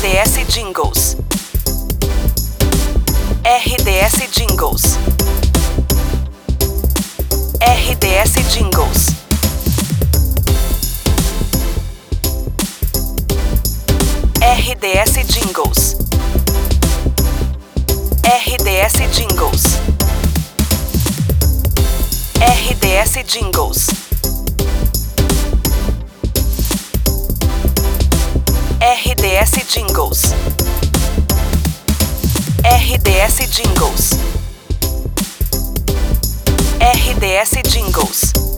RDS Jingles. RDS Jingles. RDS Jingles. RDS Jingles. RDS Jingles. RDS Jingles. RDS Jingles. RDS Jingles. RDS Jingles.